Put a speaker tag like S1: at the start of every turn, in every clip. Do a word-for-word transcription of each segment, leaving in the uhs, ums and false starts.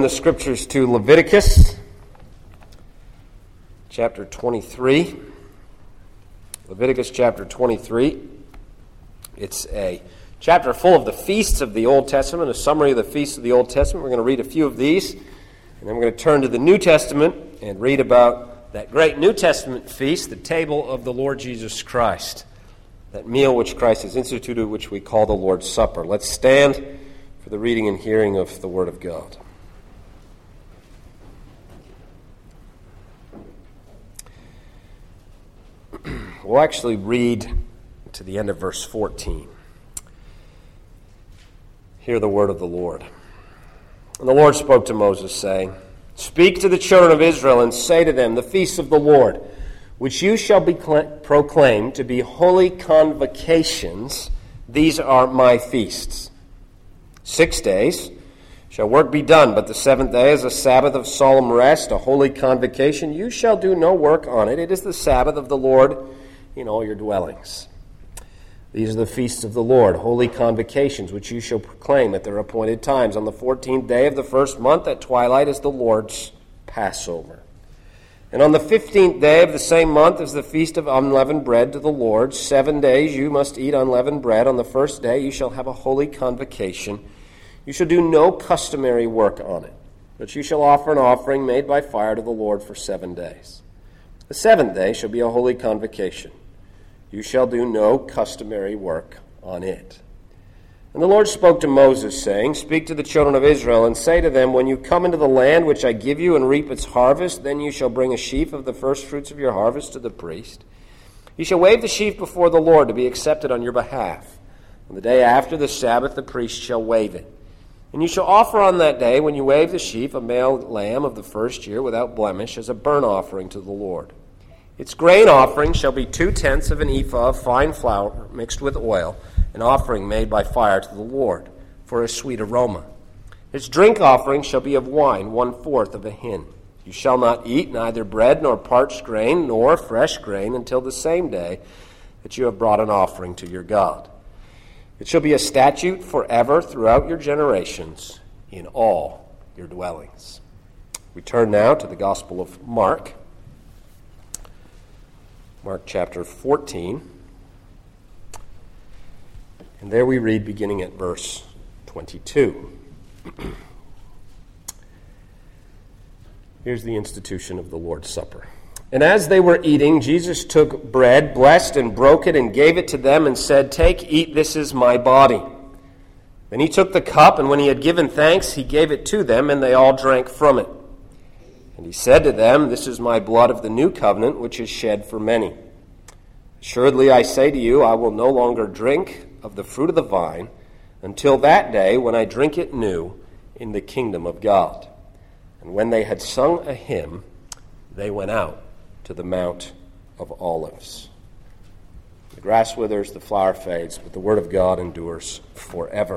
S1: the scriptures to Leviticus chapter twenty-three. Leviticus chapter twenty-three. It's a chapter full of the feasts of the Old Testament, a summary of the feasts of the Old Testament. We're going to read a few of these, and then we're going to turn to the New Testament and read about that great New Testament feast, the table of the Lord Jesus Christ, that meal which Christ has instituted, which we call the Lord's Supper. Let's stand for the reading and hearing of the Word of God. We'll actually read to the end of verse fourteen. Hear the word of the Lord. And the Lord spoke to Moses, saying, Speak to the children of Israel, and say to them, The feasts of the Lord, which you shall be proclaimed to be holy convocations, these are my feasts. Six days shall work be done, but the seventh day is a Sabbath of solemn rest, a holy convocation. You shall do no work on it. It is the Sabbath of the Lord in all your dwellings. These are the feasts of the Lord, holy convocations, which you shall proclaim at their appointed times. On the fourteenth day of the first month at twilight is the Lord's Passover. And on the fifteenth day of the same month is the feast of unleavened bread to the Lord. Seven days you must eat unleavened bread. On the first day you shall have a holy convocation. You shall do no customary work on it, but you shall offer an offering made by fire to the Lord for seven days. The seventh day shall be a holy convocation. You shall do no customary work on it. And the Lord spoke to Moses, saying, Speak to the children of Israel, and say to them, When you come into the land which I give you and reap its harvest, then you shall bring a sheaf of the first fruits of your harvest to the priest. You shall wave the sheaf before the Lord to be accepted on your behalf. On the day after the Sabbath, the priest shall wave it. And you shall offer on that day, when you wave the sheaf, a male lamb of the first year without blemish, as a burnt offering to the Lord. Its grain offering shall be two-tenths of an ephah of fine flour mixed with oil, an offering made by fire to the Lord, for a sweet aroma. Its drink offering shall be of wine, one-fourth of a hin. You shall not eat neither bread nor parched grain nor fresh grain until the same day that you have brought an offering to your God. It shall be a statute forever throughout your generations in all your dwellings. We turn now to the Gospel of Mark. Mark chapter fourteen. And there we read beginning at verse twenty-two. Here's the institution of the Lord's Supper. And as they were eating, Jesus took bread, blessed and broke it, and gave it to them, and said, Take, eat, this is my body. Then he took the cup, and when he had given thanks, he gave it to them, and they all drank from it. And he said to them, This is my blood of the new covenant, which is shed for many. Assuredly, I say to you, I will no longer drink of the fruit of the vine until that day when I drink it new in the kingdom of God. And when they had sung a hymn, they went out to the Mount of Olives. The grass withers, the flower fades, but the word of God endures forever.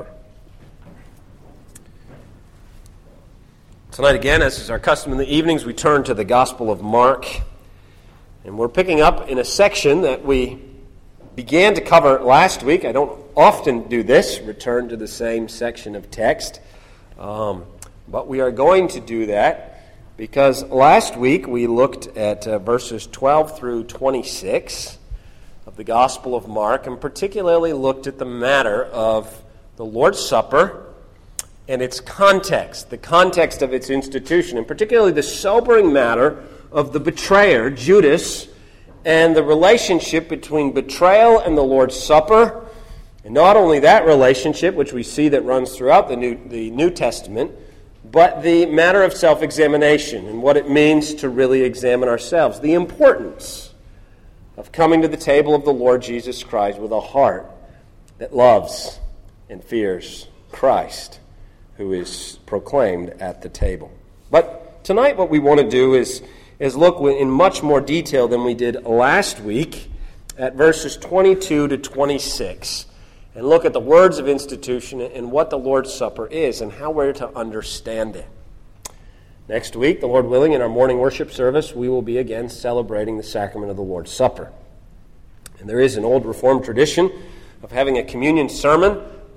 S1: Tonight again, as is our custom in the evenings, we turn to the Gospel of Mark. And we're picking up in a section that we began to cover last week. I don't often do this, return to the same section of text. Um, but we are going to do that because last week we looked at uh, verses twelve through twenty-six of the Gospel of Mark, and particularly looked at the matter of the Lord's Supper and its context, the context of its institution, and particularly the sobering matter of the betrayer, Judas, and the relationship between betrayal and the Lord's Supper. And not only that relationship, which we see that runs throughout the New, the New Testament, but the matter of self-examination and what it means to really examine ourselves. The importance of coming to the table of the Lord Jesus Christ with a heart that loves and fears Christ, who is proclaimed at the table. But tonight what we want to do is, is look in much more detail than we did last week at verses twenty-two to twenty-six and look at the words of institution and what the Lord's Supper is and how we're to understand it. Next week, the Lord willing, in our morning worship service, we will be again celebrating the sacrament of the Lord's Supper. And there is an old Reformed tradition of having a communion sermon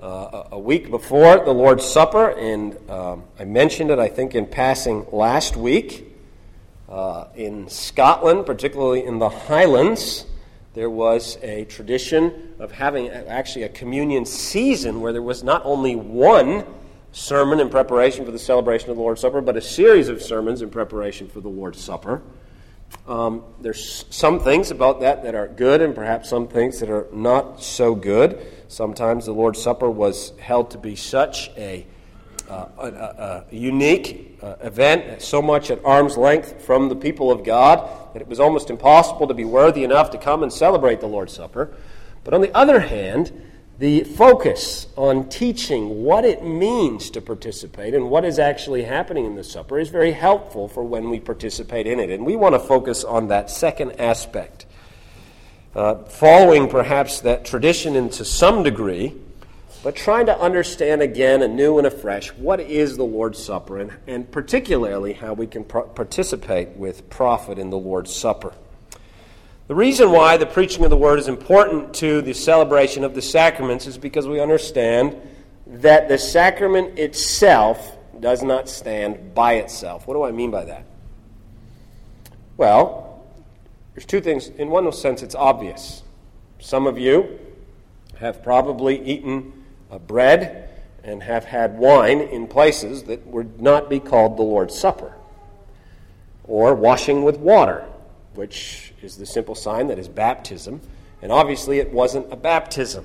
S1: uh, a week before the Lord's Supper, and um, I mentioned it, I think, in passing last week. Uh, in Scotland, particularly in the Highlands, there was a tradition of having actually a communion season where there was not only one sermon in preparation for the celebration of the Lord's Supper, but a series of sermons in preparation for the Lord's Supper. Um, there's some things about that that are good and perhaps some things that are not so good. Sometimes the Lord's Supper was held to be such a Uh, a, a, a unique uh, event, so much at arm's length from the people of God, that it was almost impossible to be worthy enough to come and celebrate the Lord's Supper. But on the other hand, the focus on teaching what it means to participate and what is actually happening in the supper is very helpful for when we participate in it. And we want to focus on that second aspect. Uh, following perhaps that tradition into some degree, but trying to understand again, anew and afresh, what is the Lord's Supper, and, and particularly how we can pro- participate with profit in the Lord's Supper. The reason why the preaching of the Word is important to the celebration of the sacraments is because we understand that the sacrament itself does not stand by itself. What do I mean by that? Well, there's two things. In one sense, it's obvious. Some of you have probably eaten Uh, bread and have had wine in places that would not be called the Lord's Supper, or washing with water, which is the simple sign that is baptism, and obviously it wasn't a baptism.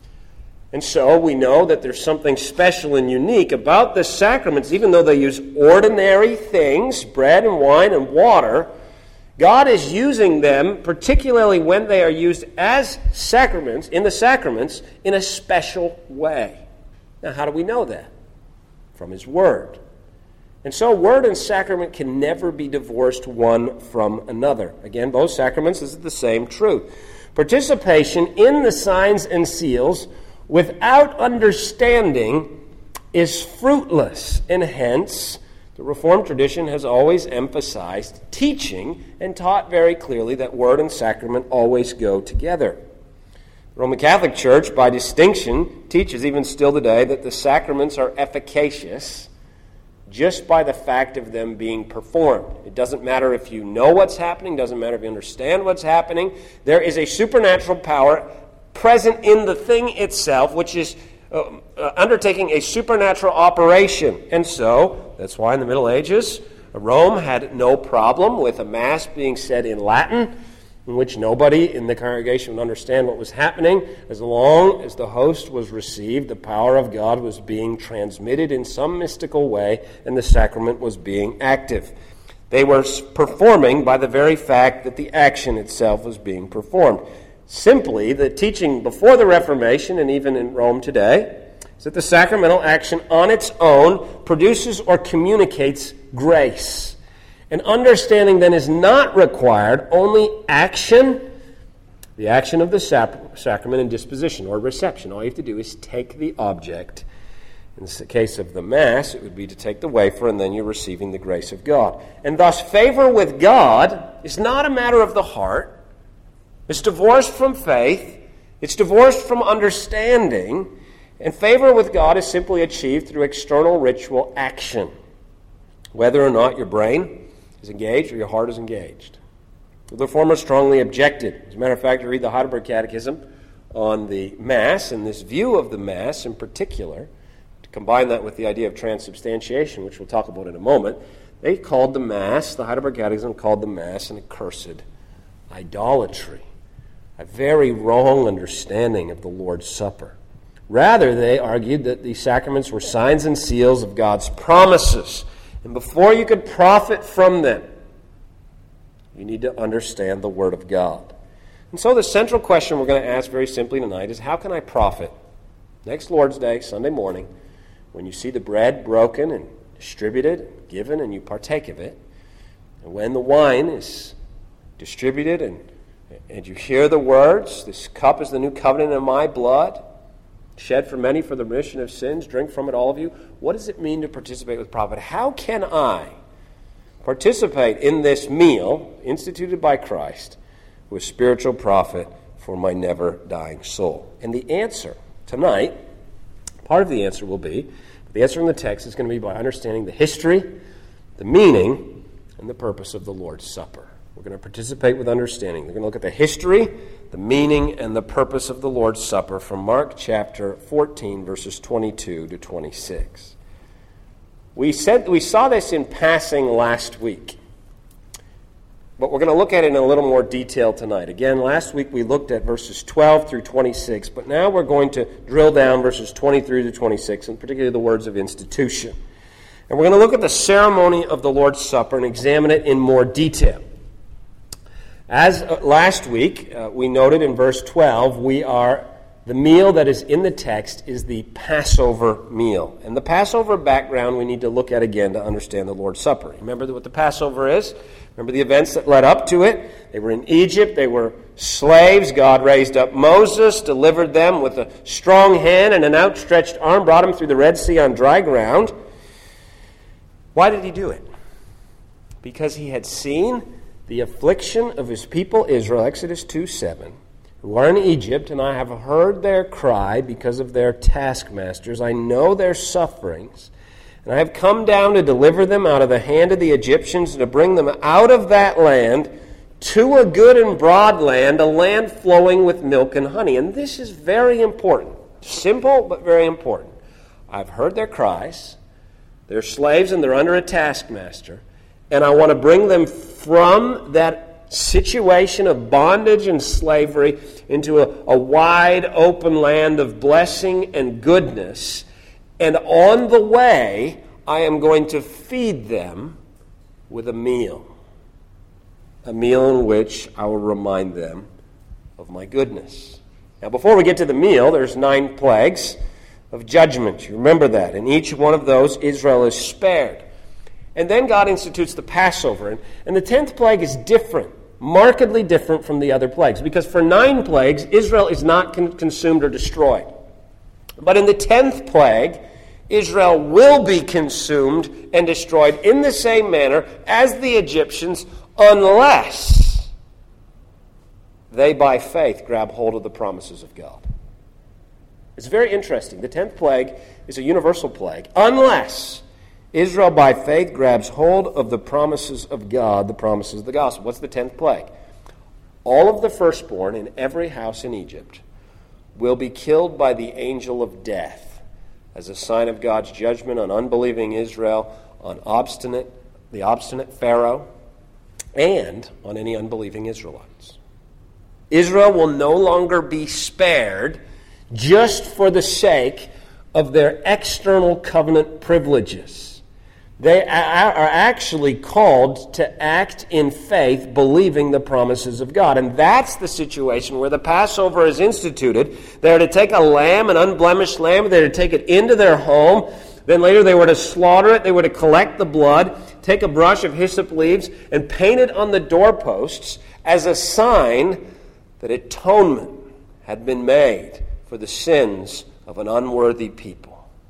S1: And so we know that there's something special and unique about the sacraments. Even though they use ordinary things, bread and wine and water, God is using them, particularly when they are used as sacraments, in the sacraments, in a special way. Now, how do we know that? From His Word. And so, Word and sacrament can never be divorced one from another. Again, both sacraments, this is the same truth. Participation in the signs and seals without understanding is fruitless, and hence, the Reformed tradition has always emphasized teaching and taught very clearly that Word and sacrament always go together. The Roman Catholic Church, by distinction, teaches even still today that the sacraments are efficacious just by the fact of them being performed. It doesn't matter if you know what's happening, doesn't matter if you understand what's happening. There is a supernatural power present in the thing itself, which is Uh, uh, undertaking a supernatural operation. And so, that's why in the Middle Ages, Rome had no problem with a Mass being said in Latin, in which nobody in the congregation would understand what was happening. As long as the host was received, the power of God was being transmitted in some mystical way, and the sacrament was being active. They were performing by the very fact that the action itself was being performed. Simply, the teaching before the Reformation, and even in Rome today, is that the sacramental action on its own produces or communicates grace. And understanding then is not required, only action, the action of the sac- sacrament and disposition or reception. All you have to do is take the object. In the case of the Mass, it would be to take the wafer, and then you're receiving the grace of God. And thus, favor with God is not a matter of the heart. It's divorced from faith. It's divorced from understanding. And favor with God is simply achieved through external ritual action, whether or not your brain is engaged or your heart is engaged. The former strongly objected. As a matter of fact, you read the Heidelberg Catechism on the Mass, and this view of the Mass in particular, to combine that with the idea of transubstantiation, which we'll talk about in a moment, they called the Mass, the Heidelberg Catechism called the Mass an accursed idolatry, a very wrong understanding of the Lord's Supper. Rather, they argued that the sacraments were signs and seals of God's promises, and before you could profit from them, you need to understand the Word of God. And so the central question we're going to ask very simply tonight is, how can I profit? Next Lord's Day, Sunday morning, when you see the bread broken and distributed, given, and you partake of it, and when the wine is distributed and, and you hear the words, this cup is the new covenant in my blood, shed for many for the remission of sins, drink from it all of you. What does it mean to participate with profit? How can I participate in this meal instituted by Christ with spiritual profit for my never-dying soul? And the answer tonight Part of the answer will be, the answer in the text is going to be by understanding the history, the meaning, and the purpose of the Lord's Supper. We're going to participate with understanding. We're going to look at the history, the meaning, and the purpose of the Lord's Supper from Mark chapter fourteen, verses twenty-two to twenty-six. We said we saw this in passing last week, but we're going to look at it in a little more detail tonight. Again, last week we looked at verses twelve through twenty-six, but now we're going to drill down verses twenty-three to twenty-six, and particularly the words of institution. And we're going to look at the ceremony of the Lord's Supper and examine it in more detail. As uh, last week uh, we noted in verse twelve, we are the meal that is in the text is the Passover meal. And the Passover background we need to look at again to understand the Lord's Supper. Remember what the Passover is? Remember the events that led up to it? They were in Egypt. They were slaves. God raised up Moses, delivered them with a strong hand and an outstretched arm, brought them through the Red Sea on dry ground. Why did he do it? Because he had seen the affliction of his people Israel, Exodus two seven, who are in Egypt, and I have heard their cry because of their taskmasters. I know their sufferings, and I have come down to deliver them out of the hand of the Egyptians and to bring them out of that land to a good and broad land, a land flowing with milk and honey. And this is very important. Simple, but very important. I've heard their cries. They're slaves and they're under a taskmaster. And I want to bring them from that situation of bondage and slavery into a, a wide open land of blessing and goodness. And on the way, I am going to feed them with a meal. A meal in which I will remind them of my goodness. Now, before we get to the meal, there's nine plagues of judgment. You remember that. In each one of those, Israel is spared. And then God institutes the Passover. And, and the tenth plague is different, markedly different from the other plagues. Because for nine plagues, Israel is not con- consumed or destroyed. But in the tenth plague, Israel will be consumed and destroyed in the same manner as the Egyptians, unless they by faith grab hold of the promises of God. It's very interesting. The tenth plague is a universal plague, unless Israel by faith grabs hold of the promises of God, the promises of the gospel. What's the tenth plague? All of the firstborn in every house in Egypt will be killed by the angel of death as a sign of God's judgment on unbelieving Israel, on obstinate, the obstinate Pharaoh, and on any unbelieving Israelites. Israel will no longer be spared just for the sake of their external covenant privileges. They are actually called to act in faith, believing the promises of God. And that's the situation where the Passover is instituted. They are to take a lamb, an unblemished lamb, they are to take it into their home. Then later they were to slaughter it, they were to collect the blood, take a brush of hyssop leaves, and paint it on the doorposts as a sign that atonement had been made for the sins of an unworthy people.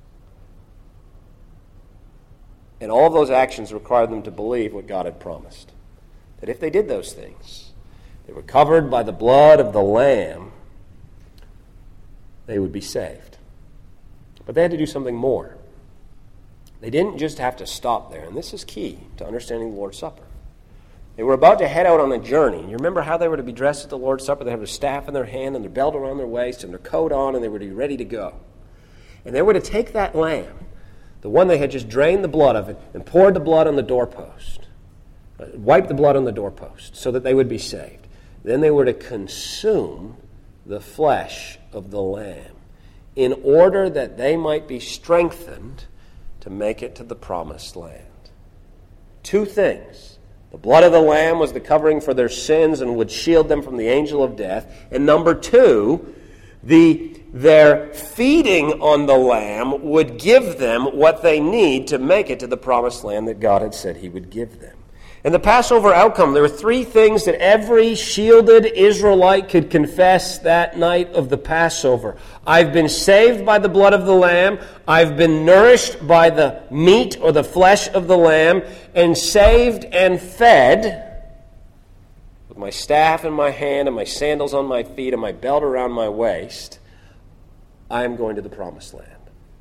S1: And all of those actions required them to believe what God had promised. That if they did those things, they were covered by the blood of the Lamb, they would be saved. But they had to do something more. They didn't just have to stop there, and this is key to understanding the Lord's Supper. They were about to head out on a journey. You remember how they were to be dressed at the Lord's Supper? They had their staff in their hand and their belt around their waist and their coat on, and they were to be ready to go. And they were to take that lamb, the one they had just drained the blood of it, and poured the blood on the doorpost, wiped the blood on the doorpost, so that they would be saved. Then they were to consume the flesh of the lamb in order that they might be strengthened to make it to the promised land. Two things. The blood of the lamb was the covering for their sins and would shield them from the angel of death. And number two, the their feeding on the lamb would give them what they need to make it to the promised land that God had said he would give them. And the Passover outcome, there were three things that every shielded Israelite could confess that night of the Passover. I've been saved by the blood of the lamb. I've been nourished by the meat or the flesh of the lamb, and saved and fed with my staff in my hand and my sandals on my feet and my belt around my waist. I am going to the promised land.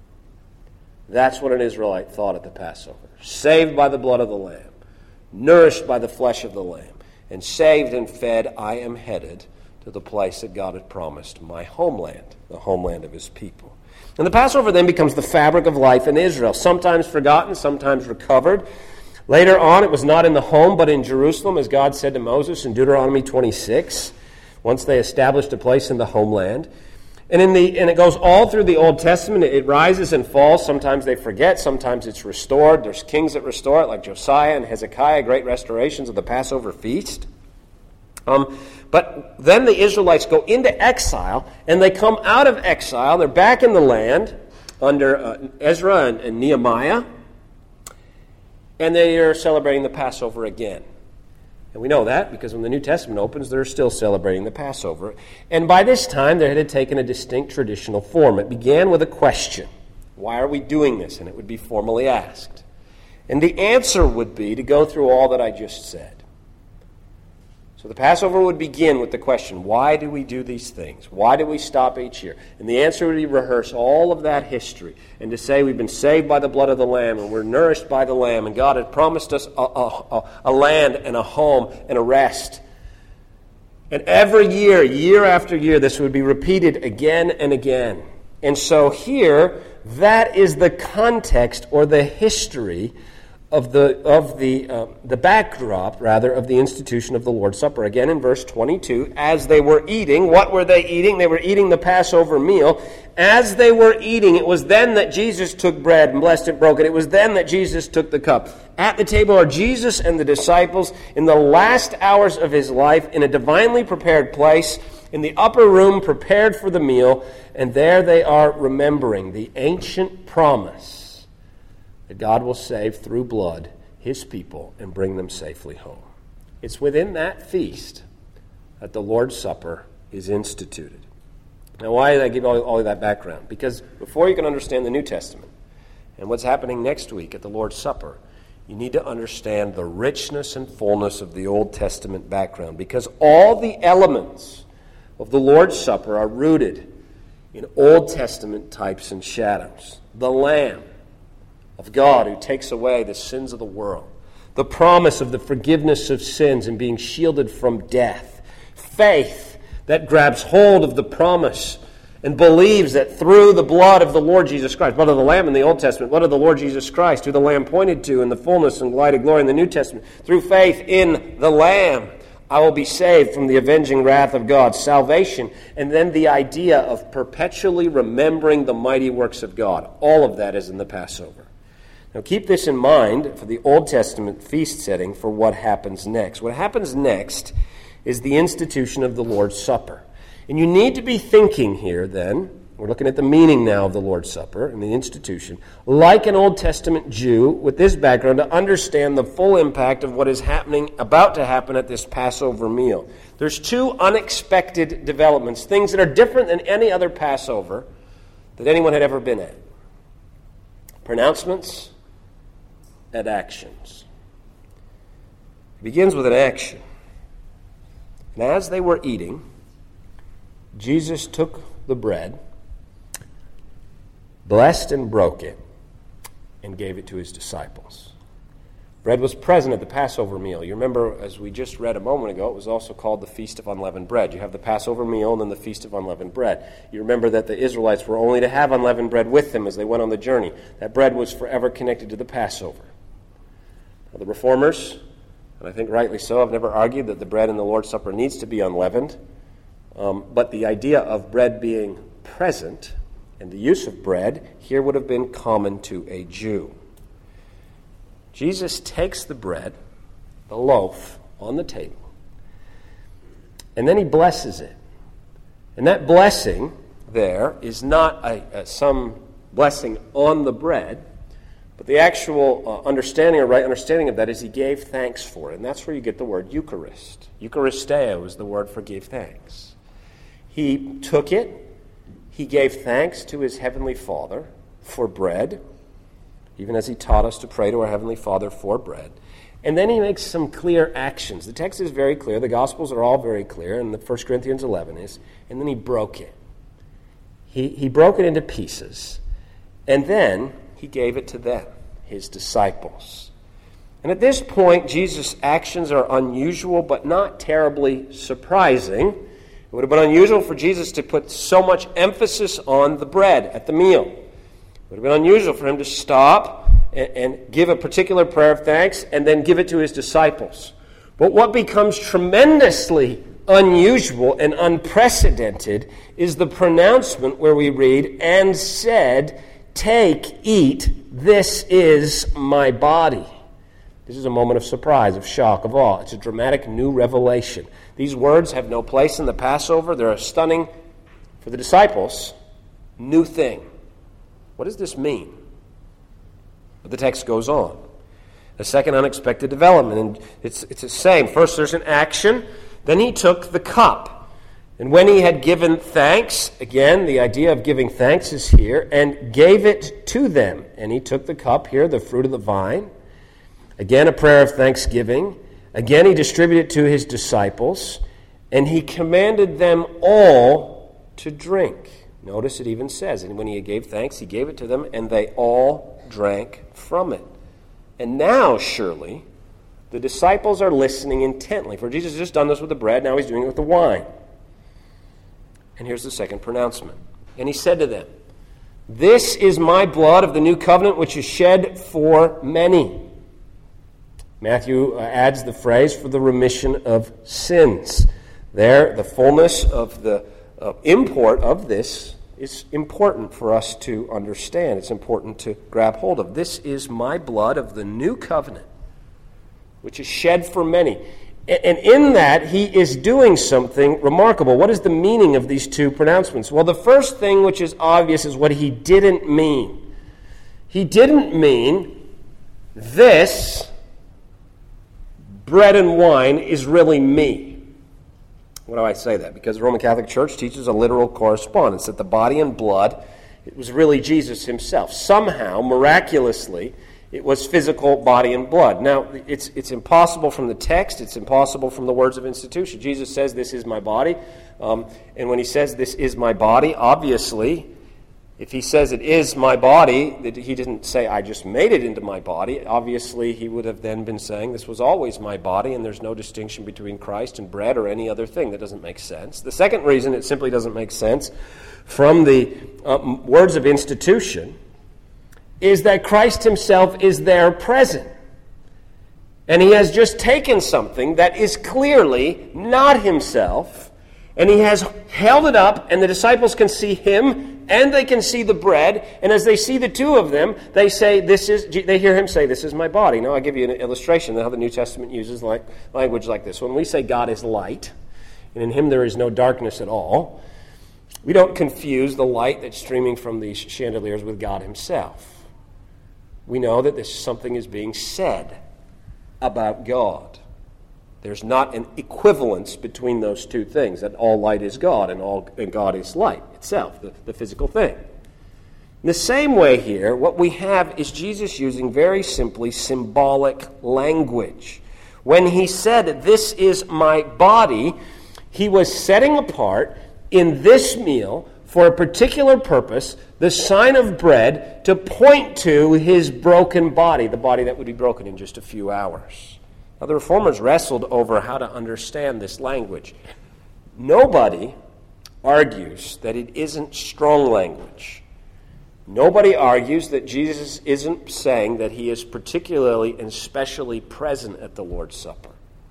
S1: That's what an Israelite thought at the Passover. Saved by the blood of the Lamb, nourished by the flesh of the Lamb, and saved and fed, I am headed to the place that God had promised, my homeland, the homeland of his people. And the Passover then becomes the fabric of life in Israel, sometimes forgotten, sometimes recovered. Later on, it was not in the home, but in Jerusalem, as God said to Moses in Deuteronomy twenty-six, once they established a place in the homeland. And in the and it goes all through the Old Testament. It rises and falls. Sometimes they forget. Sometimes it's restored. There's kings that restore it, like Josiah and Hezekiah, great restorations of the Passover feast. Um, but then the Israelites go into exile, and they come out of exile. They're back in the land under uh, Ezra and, and Nehemiah, and they are celebrating the Passover again. And we know that because when the New Testament opens, they're still celebrating the Passover. And by this time, they had taken a distinct traditional form. It began with a question. Why are we doing this? And it would be formally asked. And the answer would be to go through all that I just said. So the Passover would begin with the question, why do we do these things? Why do we stop each year? And the answer would be rehearse all of that history and to say we've been saved by the blood of the Lamb and we're nourished by the Lamb and God had promised us a, a, a land and a home and a rest. And every year, year after year, this would be repeated again and again. And so here, that is the context or the history of the of the uh, the backdrop, rather, of the institution of the Lord's Supper. Again, in verse twenty-two, as they were eating, what were they eating? They were eating the Passover meal. As they were eating, it was then that Jesus took bread and blessed it, broke it. It was then that Jesus took the cup. At the table are Jesus and the disciples in the last hours of his life, in a divinely prepared place, in the upper room prepared for the meal, and there they are remembering the ancient promise that God will save through blood his people and bring them safely home. It's within that feast that the Lord's Supper is instituted. Now, why did I give all, all of that background? Because before you can understand the New Testament and what's happening next week at the Lord's Supper, you need to understand the richness and fullness of the Old Testament background, because all the elements of the Lord's Supper are rooted in Old Testament types and shadows. The Lamb of God who takes away the sins of the world. The promise of the forgiveness of sins and being shielded from death. Faith that grabs hold of the promise and believes that through the blood of the Lord Jesus Christ, blood of the Lamb in the Old Testament, blood of the Lord Jesus Christ, who the Lamb pointed to in the fullness and light of glory in the New Testament, through faith in the Lamb, I will be saved from the avenging wrath of God, salvation, and then the idea of perpetually remembering the mighty works of God. All of that is in the Passover. Now keep this in mind for the Old Testament feast setting for what happens next. What happens next is the institution of the Lord's Supper. And you need to be thinking here then, we're looking at the meaning now of the Lord's Supper and the institution, like an Old Testament Jew with this background to understand the full impact of what is happening, about to happen at this Passover meal. There's two unexpected developments, things that are different than any other Passover that anyone had ever been at. Pronouncements and actions. It begins with an action. And as they were eating, Jesus took the bread, blessed and broke it, and gave it to his disciples. Bread was present at the Passover meal. You remember, as we just read a moment ago, it was also called the Feast of Unleavened Bread. You have the Passover meal and then the Feast of Unleavened Bread. You remember that the Israelites were only to have unleavened bread with them as they went on the journey. That bread was forever connected to the Passover. Now, the Reformers, and I think rightly so, have never argued that the bread in the Lord's Supper needs to be unleavened. Um, but the idea of bread being present and the use of bread here would have been common to a Jew. Jesus takes the bread, the loaf, on the table, and then he blesses it. And that blessing there is not a, a, some blessing on the bread, but the actual uh, understanding or right understanding of that is he gave thanks for it. And that's where you get the word Eucharist. Eucharisteo is the word for give thanks. He took it, he gave thanks to his heavenly Father for bread, even as he taught us to pray to our Heavenly Father for bread. And then he makes some clear actions. The text is very clear. The Gospels are all very clear, and the First Corinthians eleven is. And then he broke it. He, he broke it into pieces. And then he gave it to them, his disciples. And at this point, Jesus' actions are unusual, but not terribly surprising. It would have been unusual for Jesus to put so much emphasis on the bread at the meal. It would have been unusual for him to stop and, and give a particular prayer of thanks and then give it to his disciples. But what becomes tremendously unusual and unprecedented is the pronouncement where we read, "and said, 'Take, eat, this is my body.'" This is a moment of surprise, of shock, of awe. It's a dramatic new revelation. These words have no place in the Passover. They're a stunning, for the disciples, new thing. What does this mean? But the text goes on. A second unexpected development, and it's, it's the same. First there's an action, then he took the cup. And when he had given thanks, again, the idea of giving thanks is here, and gave it to them. And he took the cup here, the fruit of the vine. Again, a prayer of thanksgiving. Again, he distributed it to his disciples, and he commanded them all to drink. Notice it even says, and when he gave thanks, he gave it to them, and they all drank from it. And now, surely, the disciples are listening intently. For Jesus has just done this with the bread, now he's doing it with the wine. And here's the second pronouncement. And he said to them, "This is my blood of the new covenant, which is shed for many." Matthew adds the phrase, "for the remission of sins." There, the fullness of the uh, import of this is important for us to understand. It's important to grab hold of. This is my blood of the new covenant, which is shed for many. And in that, he is doing something remarkable. What is the meaning of these two pronouncements? Well, the first thing which is obvious is what he didn't mean. He didn't mean this bread and wine is really me. Why do I say that? Because the Roman Catholic Church teaches a literal correspondence, that the body and blood, it was really Jesus himself. Somehow, miraculously, it was physical body and blood. Now, it's it's impossible from the text. It's impossible from the words of institution. Jesus says, "This is my body." Um, and when he says, "This is my body," obviously, if he says it is my body, that he didn't say, "I just made it into my body." Obviously, he would have then been saying, "This was always my body," and there's no distinction between Christ and bread or any other thing. That doesn't make sense. The second reason it simply doesn't make sense from the uh, words of institution is that Christ himself is there present. And he has just taken something that is clearly not himself, and he has held it up, and the disciples can see him, and they can see the bread, and as they see the two of them, they say, "This is." They hear him say, "This is my body." Now, I'll give you an illustration of how the New Testament uses like, language like this. When we say God is light, and in him there is no darkness at all, we don't confuse the light that's streaming from these chandeliers with God himself. We know that this something is being said about God. There's not an equivalence between those two things, that all light is God and all and God is light itself, the, the physical thing. In the same way here, what we have is Jesus using very simply symbolic language. When he said, "This is my body," he was setting apart in this meal for a particular purpose the sign of bread to point to his broken body, the body that would be broken in just a few hours. Now, the Reformers wrestled over how to understand this language. Nobody argues that it isn't strong language. Nobody argues that Jesus isn't saying that he is particularly and specially present at the Lord's Supper.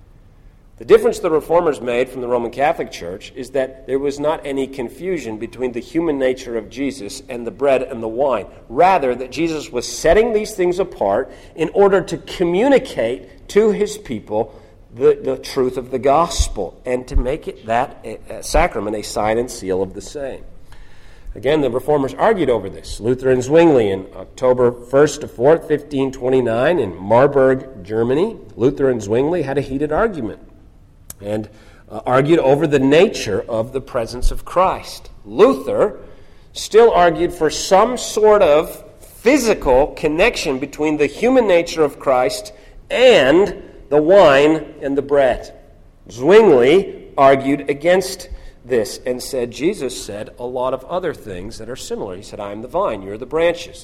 S1: The difference the Reformers made from the Roman Catholic Church is that there was not any confusion between the human nature of Jesus and the bread and the wine. Rather, that Jesus was setting these things apart in order to communicate to his people the, the truth of the gospel and to make it that a, a sacrament a sign and seal of the same. Again, the Reformers argued over this. Luther and Zwingli in October first to fourth, fifteen twenty-nine in Marburg, Germany. Luther and Zwingli had a heated argument and uh, argued over the nature of the presence of Christ. Luther still argued for some sort of physical connection between the human nature of Christ and the wine and the bread. Zwingli argued against this and said Jesus said a lot of other things that are similar. He said, "I am the vine, you're the branches.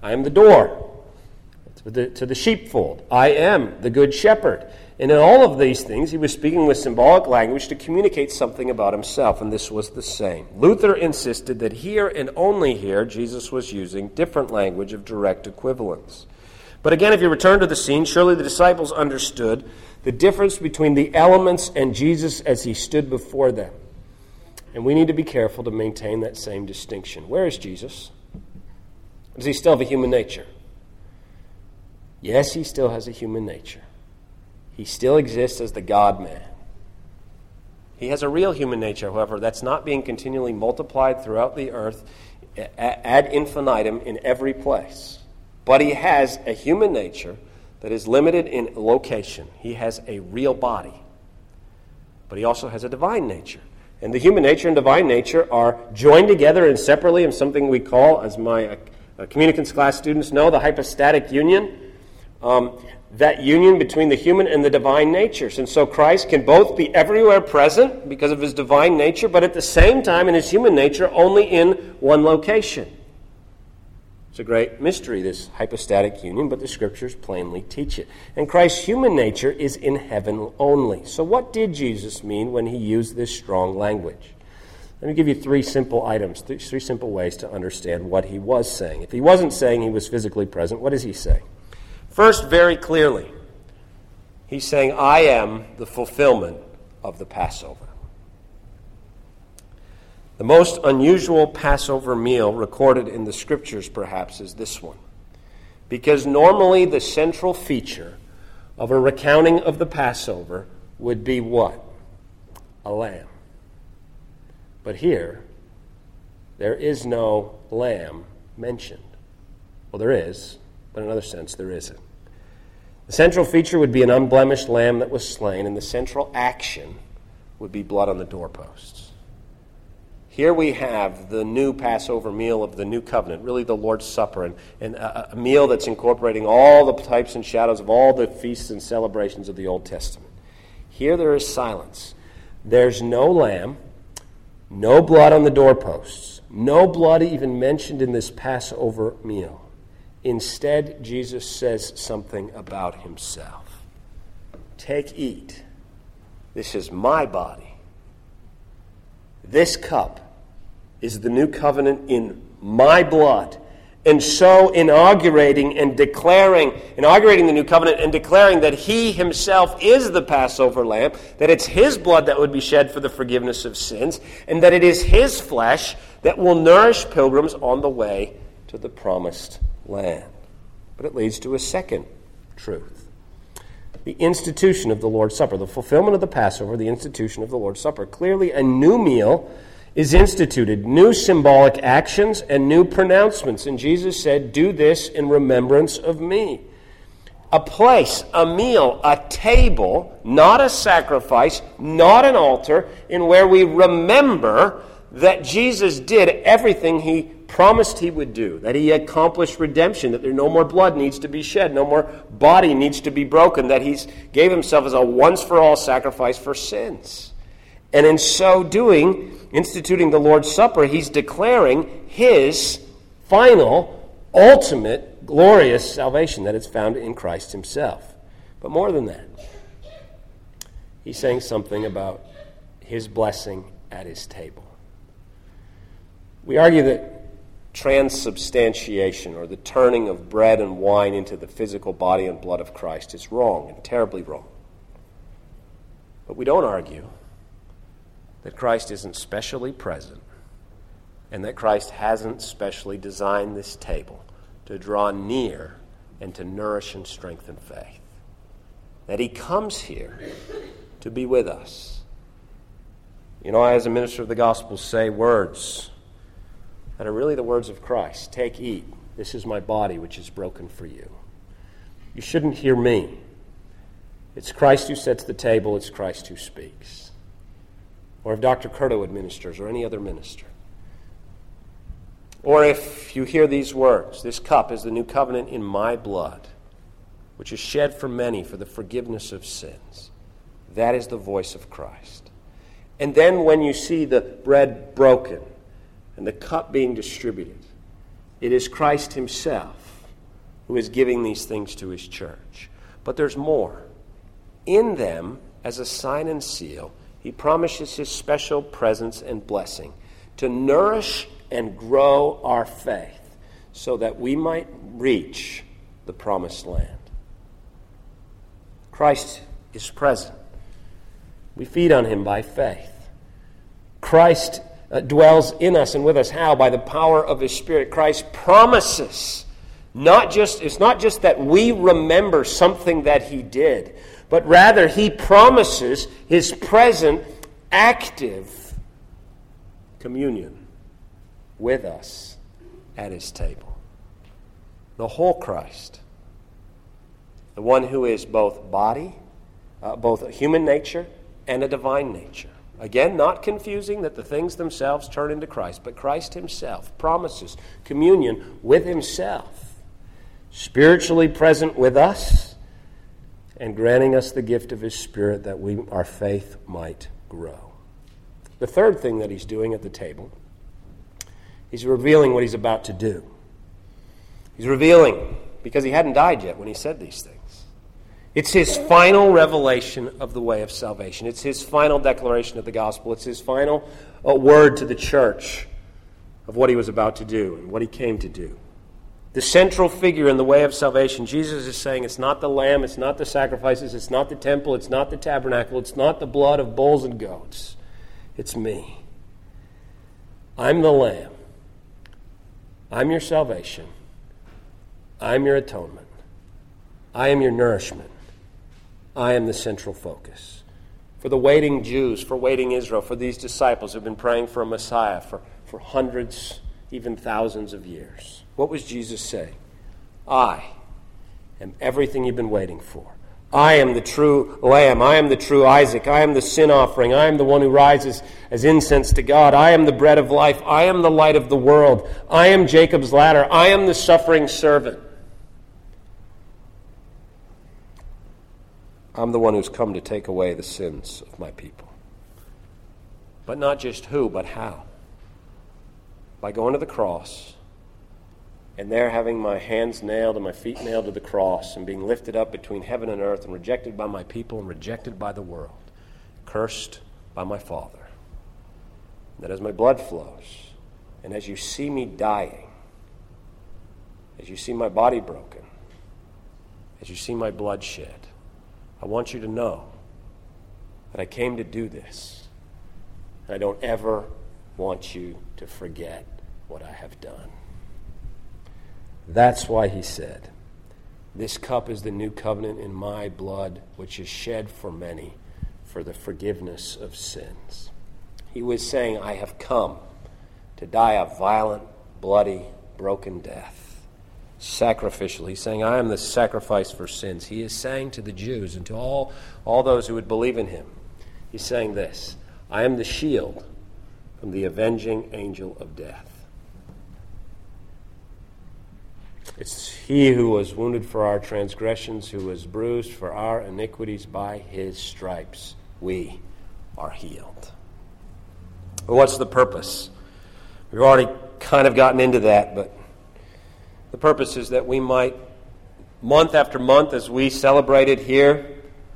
S1: I am the door to the, to the sheepfold. I am the good shepherd. And in all of these things, he was speaking with symbolic language to communicate something about himself, and this was the same. Luther insisted that here and only here, Jesus was using different language of direct equivalence. But again, if you return to the scene, surely the disciples understood the difference between the elements and Jesus as he stood before them. And we need to be careful to maintain that same distinction. Where is Jesus? Does he still have a human nature? Yes, he still has a human nature. He still exists as the God-man. He has a real human nature, however, that's not being continually multiplied throughout the earth ad infinitum in every place. But he has a human nature that is limited in location. He has a real body. But he also has a divine nature. And the human nature and divine nature are joined together and separately in something we call, as my uh, communicants class students know, the hypostatic union. Um, that union between the human and the divine natures. And so Christ can both be everywhere present because of his divine nature, but at the same time in his human nature only in one location. It's a great mystery, this hypostatic union, but the Scriptures plainly teach it. And Christ's human nature is in heaven only. So what did Jesus mean when he used this strong language? Let me give you three simple items, three, three simple ways to understand what he was saying. If he wasn't saying he was physically present, what is he saying? First, very clearly, he's saying, I am the fulfillment of the Passover. The most unusual Passover meal recorded in the Scriptures, perhaps, is this one. Because normally the central feature of a recounting of the Passover would be what? A lamb. But here, there is no lamb mentioned. Well, there is, but in another sense, there isn't. The central feature would be an unblemished lamb that was slain, and the central action would be blood on the doorposts. Here we have the new Passover meal of the new covenant, really the Lord's Supper, and, and a, a meal that's incorporating all the types and shadows of all the feasts and celebrations of the Old Testament. Here there is silence. There's no lamb, no blood on the doorposts, no blood even mentioned in this Passover meal. Instead, Jesus says something about himself. Take, eat. This is my body. This cup is the new covenant in my blood. And so inaugurating and declaring, inaugurating the new covenant and declaring that he himself is the Passover lamb, that it's his blood that would be shed for the forgiveness of sins, and that it is his flesh that will nourish pilgrims on the way to the promised land. But it leads to a second truth. The institution of the Lord's Supper, the fulfillment of the Passover, the institution of the Lord's Supper. Clearly a new meal is instituted, new symbolic actions and new pronouncements. And Jesus said, do this in remembrance of me. A place, a meal, a table, not a sacrifice, not an altar, in where we remember that Jesus did everything he promised he would do, that he accomplished redemption, that there no more blood needs to be shed, no more body needs to be broken, that he gave himself as a once-for-all sacrifice for sins. And in so doing, instituting the Lord's Supper, he's declaring his final, ultimate, glorious salvation that is found in Christ himself. But more than that, he's saying something about his blessing at his table. We argue that transubstantiation, or the turning of bread and wine into the physical body and blood of Christ, is wrong, and terribly wrong. But we don't argue that Christ isn't specially present, and that Christ hasn't specially designed this table to draw near and to nourish and strengthen faith. That he comes here to be with us. You know, I, as a minister of the gospel, say words that are really the words of Christ. Take, eat. This is my body, which is broken for you. You shouldn't hear me. It's Christ who sets the table. It's Christ who speaks. Or if Doctor Curto administers, or any other minister. Or if you hear these words, this cup is the new covenant in my blood, which is shed for many for the forgiveness of sins. That is the voice of Christ. And then when you see the bread broken and the cup being distributed, it is Christ himself who is giving these things to his church. But there's more. In them, as a sign and seal, he promises his special presence and blessing to nourish and grow our faith so that we might reach the promised land. Christ is present. We feed on him by faith. Christ uh, dwells in us and with us. How? By the power of his Spirit. Christ promises, not just, it's not just that we remember something that he did, but rather he promises his present, active communion with us at his table. The whole Christ, the one who is both body, uh, both a human nature and a divine nature. Again, not confusing that the things themselves turn into Christ, but Christ himself promises communion with himself, spiritually present with us, and granting us the gift of his Spirit that we, our faith might grow. The third thing that he's doing at the table, he's revealing what he's about to do. He's revealing, because he hadn't died yet when he said these things. It's his final revelation of the way of salvation. It's his final declaration of the gospel. It's his final uh, word to the church of what he was about to do and what he came to do. The central figure in the way of salvation, Jesus is saying it's not the lamb, it's not the sacrifices, it's not the temple, it's not the tabernacle, it's not the blood of bulls and goats. It's me. I'm the lamb. I'm your salvation. I'm your atonement. I am your nourishment. I am the central focus. For the waiting Jews, for waiting Israel, for these disciples who have been praying for a Messiah for, for hundreds, even thousands of years. What was Jesus saying? I am everything you've been waiting for. I am the true Lamb. I am the true Isaac. I am the sin offering. I am the one who rises as incense to God. I am the bread of life. I am the light of the world. I am Jacob's ladder. I am the suffering servant. I'm the one who's come to take away the sins of my people. But not just who, but how. By going to the cross, and there having my hands nailed and my feet nailed to the cross, and being lifted up between heaven and earth, and rejected by my people and rejected by the world, cursed by my Father. That as my blood flows, and as you see me dying, as you see my body broken, as you see my blood shed, I want you to know that I came to do this. And I don't ever want you to forget what I have done. That's why he said, this cup is the new covenant in my blood, which is shed for many for the forgiveness of sins. He was saying, I have come to die a violent, bloody, broken death. Sacrificial. He's saying, I am the sacrifice for sins. He is saying to the Jews and to all, all those who would believe in him, he's saying this, I am the shield from the avenging angel of death. It's he who was wounded for our transgressions, who was bruised for our iniquities. By his stripes we are healed. But what's the purpose? We've already kind of gotten into that, but the purpose is that we might, month after month, as we celebrated here,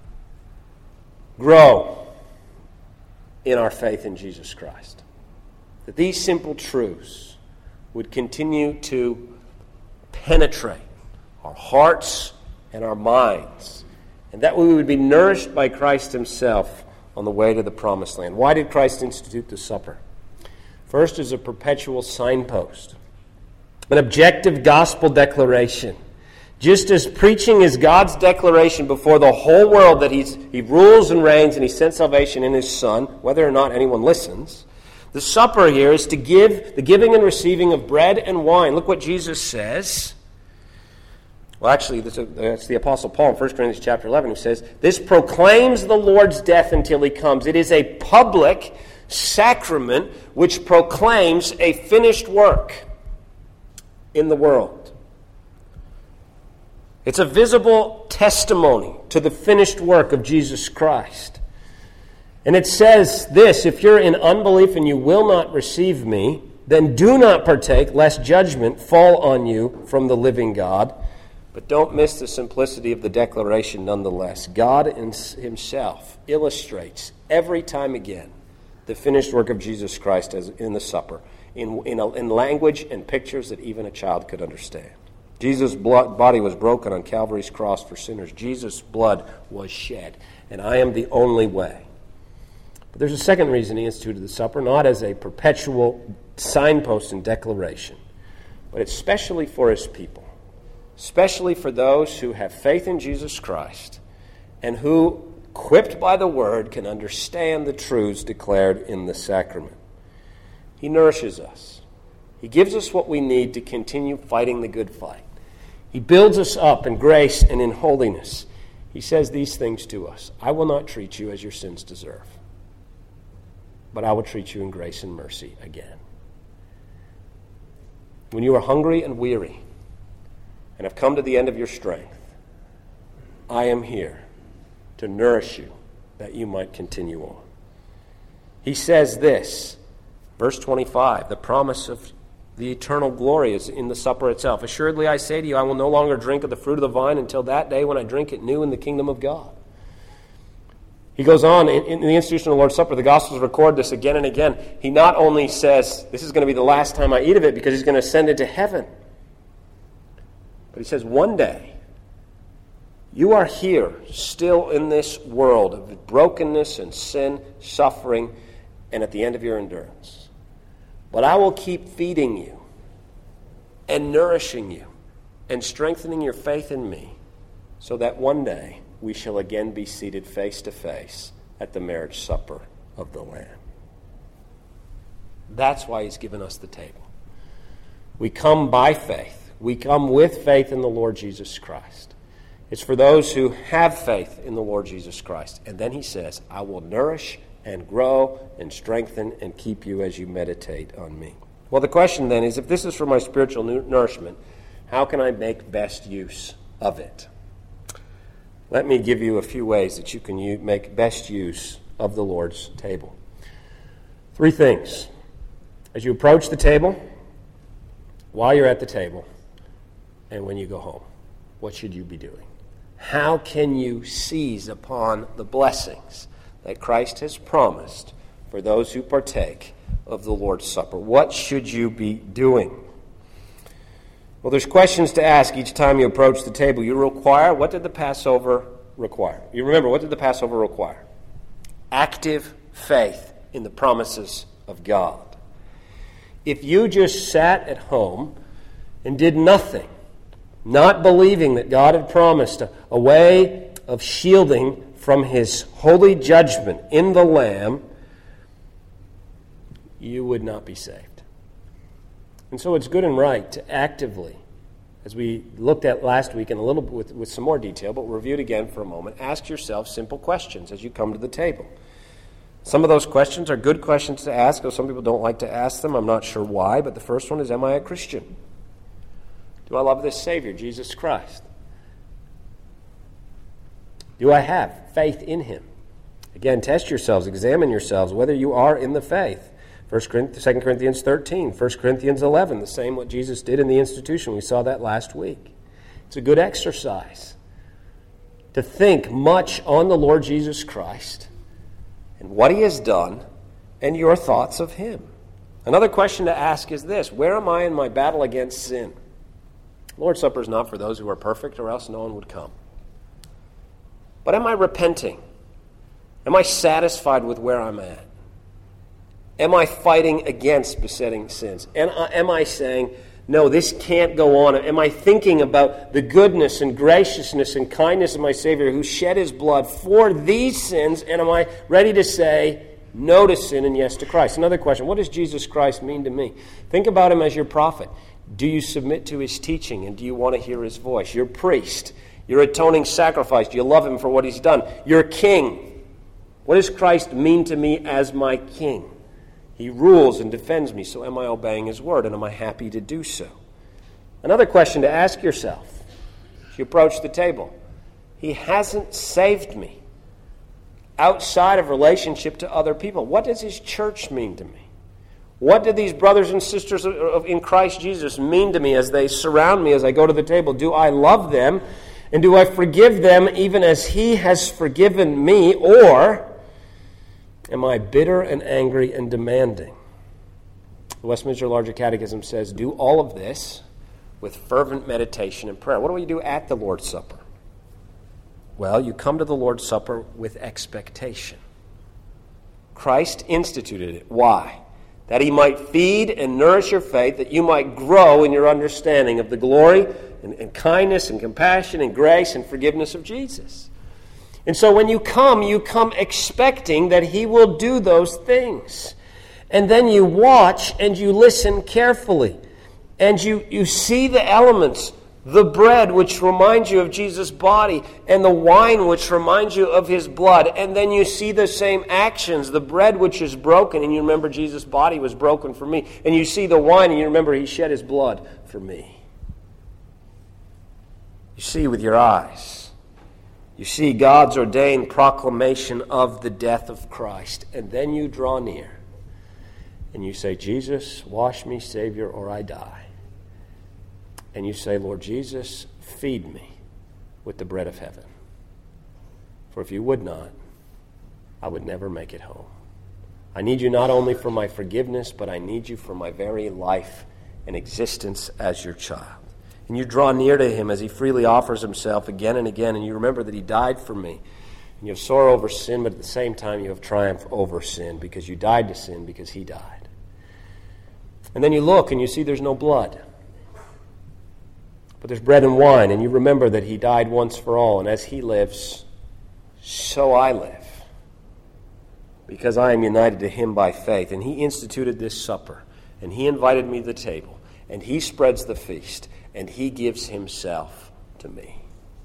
S1: grow in our faith in Jesus Christ. That these simple truths would continue to penetrate our hearts and our minds, and that we would be nourished by Christ himself on the way to the promised land. Why did Christ institute the supper? First, as a perpetual signpost. An objective gospel declaration. Just as preaching is God's declaration before the whole world that he's, he rules and reigns and he sent salvation in his Son, whether or not anyone listens, the supper here is to give the giving and receiving of bread and wine. Look what Jesus says. Well, actually, that's the Apostle Paul in First Corinthians chapter eleven who says, this proclaims the Lord's death until he comes. It is a public sacrament which proclaims a finished work in the world. It's a visible testimony to the finished work of Jesus Christ. And it says this, if you're in unbelief and you will not receive me, then do not partake, lest judgment fall on you from the living God. But don't miss the simplicity of the declaration nonetheless. God himself illustrates every time again the finished work of Jesus Christ as in the supper, in, in, a, in language and pictures that even a child could understand. Jesus' blood, body was broken on Calvary's cross for sinners. Jesus' blood was shed, and I am the only way. But there's a second reason he instituted the supper, not as a perpetual signpost and declaration, but it's specially for his people, especially for those who have faith in Jesus Christ and who, equipped by the Word, can understand the truths declared in the sacrament. He nourishes us. He gives us what we need to continue fighting the good fight. He builds us up in grace and in holiness. He says these things to us: I will not treat you as your sins deserve, but I will treat you in grace and mercy again. When you are hungry and weary and have come to the end of your strength, I am here to nourish you that you might continue on. He says this, verse twenty-five, the promise of the eternal glory is in the supper itself. Assuredly, I say to you, I will no longer drink of the fruit of the vine until that day when I drink it new in the kingdom of God. He goes on, in, in the institution of the Lord's Supper, the Gospels record this again and again. He not only says, this is going to be the last time I eat of it because he's going to send it to heaven, but he says, one day, you are here still in this world of brokenness and sin, suffering, and at the end of your endurance. But I will keep feeding you and nourishing you and strengthening your faith in me so that one day we shall again be seated face to face at the marriage supper of the Lamb. That's why he's given us the table. We come by faith. We come with faith in the Lord Jesus Christ. It's for those who have faith in the Lord Jesus Christ. And then he says, I will nourish and grow and strengthen and keep you as you meditate on me. Well, the question then is, if this is for my spiritual nourishment, how can I make best use of it? Let me give you a few ways that you can use, make best use of the Lord's table. Three things. As you approach the table, while you're at the table, and when you go home, what should you be doing? How can you seize upon the blessings that Christ has promised for those who partake of the Lord's Supper? What should you be doing? Well, there's questions to ask each time you approach the table. You require, what did the Passover require? You remember, what did the Passover require? Active faith in the promises of God. If you just sat at home and did nothing, not believing that God had promised a, a way of shielding from his holy judgment in the Lamb, you would not be saved. And so it's good and right to actively, as we looked at last week in a little bit with, with some more detail, but we'll review it again for a moment, ask yourself simple questions as you come to the table. Some of those questions are good questions to ask, though some people don't like to ask them. I'm not sure why, but the first one is, am I a Christian? Do I love this Savior, Jesus Christ? Do I have faith in him? Again, test yourselves, examine yourselves whether you are in the faith. Second Corinthians thirteen, First Corinthians eleven, the same what Jesus did in the institution. We saw that last week. It's a good exercise to think much on the Lord Jesus Christ and what he has done and your thoughts of him. Another question to ask is this: where am I in my battle against sin? Lord's Supper is not for those who are perfect, or else no one would come. But am I repenting? Am I satisfied with where I'm at? Am I fighting against besetting sins? And am I saying, no, this can't go on? Am I thinking about the goodness and graciousness and kindness of my Savior who shed his blood for these sins? And am I ready to say no to sin and yes to Christ? Another question: what does Jesus Christ mean to me? Think about him as your prophet. Do you submit to his teaching, and do you want to hear his voice? Your priest, your atoning sacrifice. Do you love him for what he's done? Your king. What does Christ mean to me as my king? He rules and defends me, so am I obeying his word, and am I happy to do so? Another question to ask yourself as you approach the table: he hasn't saved me outside of relationship to other people. What does his church mean to me? What do these brothers and sisters in Christ Jesus mean to me as they surround me as I go to the table? Do I love them? And do I forgive them even as He has forgiven me? Or am I bitter and angry and demanding? The Westminster Larger Catechism says, do all of this with fervent meditation and prayer. What do we do at the Lord's Supper? Well, you come to the Lord's Supper with expectation. Christ instituted it. Why? That He might feed and nourish your faith, that you might grow in your understanding of the glory and, and kindness and compassion and grace and forgiveness of Jesus. And so when you come, you come expecting that He will do those things. And then you watch and you listen carefully. And you, you see the elements, the bread which reminds you of Jesus' body, and the wine which reminds you of His blood. And then you see the same actions, the bread which is broken, and you remember Jesus' body was broken for me. And you see the wine, and you remember He shed His blood for me. You see with your eyes. You see God's ordained proclamation of the death of Christ. And then you draw near. And you say, Jesus, wash me, Savior, or I die. And you say, Lord Jesus, feed me with the bread of heaven. For if you would not, I would never make it home. I need you not only for my forgiveness, but I need you for my very life and existence as your child. And you draw near to Him as He freely offers Himself again and again, and you remember that He died for me. And you have sorrow over sin, but at the same time you have triumph over sin, because you died to sin because He died. And then you look and you see there's no blood. But there's bread and wine, and you remember that He died once for all, and as He lives, so I live, because I am united to Him by faith. And He instituted this supper, and He invited me to the table, and He spreads the feast, and He gives Himself to me.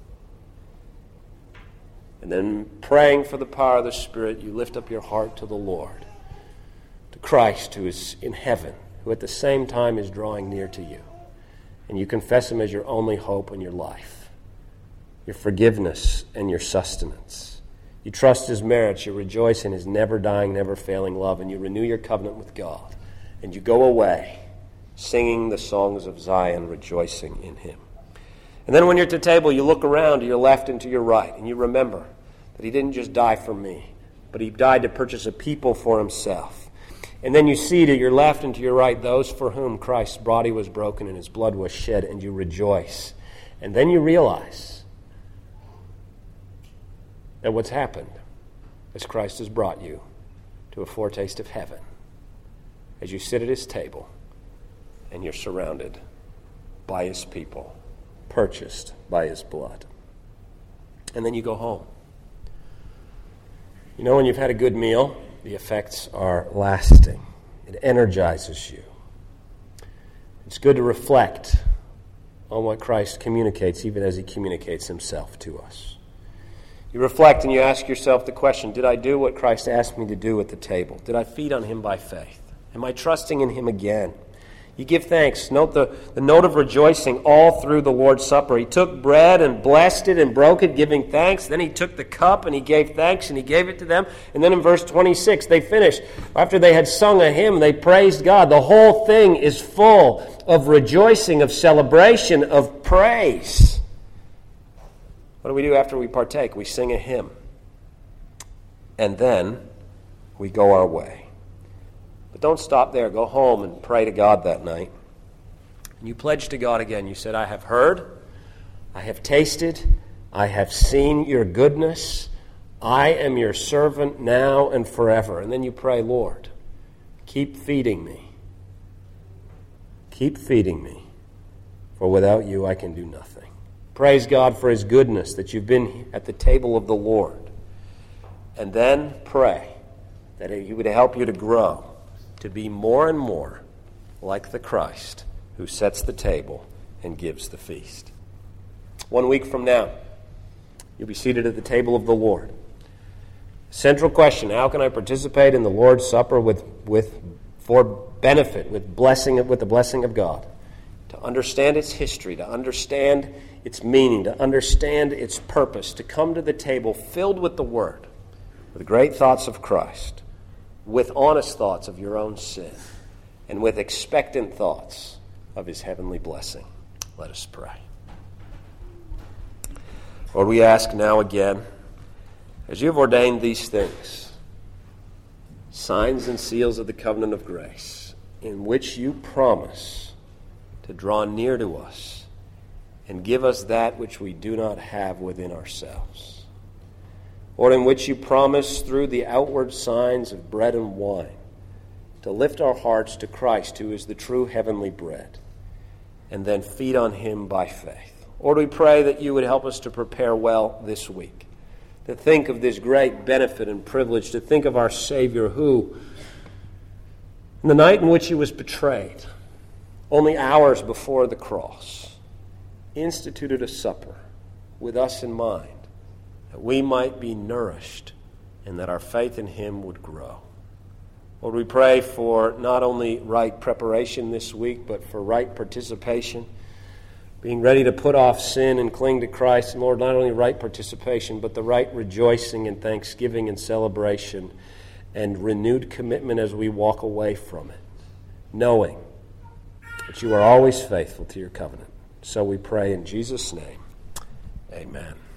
S1: And then praying for the power of the Spirit, you lift up your heart to the Lord, to Christ who is in heaven, who at the same time is drawing near to you. And you confess Him as your only hope in your life, your forgiveness and your sustenance. You trust His merits, you rejoice in His never-dying, never-failing love, and you renew your covenant with God. And you go away singing the songs of Zion, rejoicing in Him. And then when you're at the table, you look around to your left and to your right, and you remember that He didn't just die for me, but He died to purchase a people for Himself. And then you see to your left and to your right those for whom Christ's body was broken and His blood was shed, and you rejoice. And then you realize that what's happened is Christ has brought you to a foretaste of heaven as you sit at His table and you're surrounded by His people, purchased by His blood. And then you go home. You know, when you've had a good meal, the effects are lasting. It energizes you. It's good to reflect on what Christ communicates, even as He communicates Himself to us. You reflect and you ask yourself the question, did I do what Christ asked me to do at the table? Did I feed on Him by faith? Am I trusting in Him again? You give thanks. Note the, the note of rejoicing all through the Lord's Supper. He took bread and blessed it and broke it, giving thanks. Then He took the cup and He gave thanks and He gave it to them. And then in verse twenty-six, they finished. After they had sung a hymn, they praised God. The whole thing is full of rejoicing, of celebration, of praise. What do we do after we partake? We sing a hymn. And then we go our way. But don't stop there. Go home and pray to God that night. And you pledge to God again. You said, I have heard, I have tasted, I have seen your goodness. I am your servant now and forever. And then you pray, Lord, keep feeding me. Keep feeding me, for without you I can do nothing. Praise God for His goodness that you've been at the table of the Lord. And then pray that He would help you to grow, to be more and more like the Christ who sets the table and gives the feast. One week from now, you'll be seated at the table of the Lord. Central question, how can I participate in the Lord's Supper with, with for benefit, with blessing, with the blessing of God? To understand its history, to understand its meaning, to understand its purpose, to come to the table filled with the Word, with great thoughts of Christ, with honest thoughts of your own sin, and with expectant thoughts of his heavenly blessing. Let us pray. Lord, we ask now again, as you have ordained these things, signs and seals of the covenant of grace, in which you promise to draw near to us and give us that which we do not have within ourselves. Lord, in which you promise through the outward signs of bread and wine to lift our hearts to Christ, who is the true heavenly bread, and then feed on him by faith. Lord, we pray that you would help us to prepare well this week, to think of this great benefit and privilege, to think of our Savior who, in the night in which he was betrayed, only hours before the cross, instituted a supper with us in mind, that we might be nourished and that our faith in him would grow. Lord, we pray for not only right preparation this week, but for right participation, being ready to put off sin and cling to Christ. And Lord, not only right participation, but the right rejoicing and thanksgiving and celebration and renewed commitment as we walk away from it, knowing that you are always faithful to your covenant. So we pray in Jesus' name. Amen.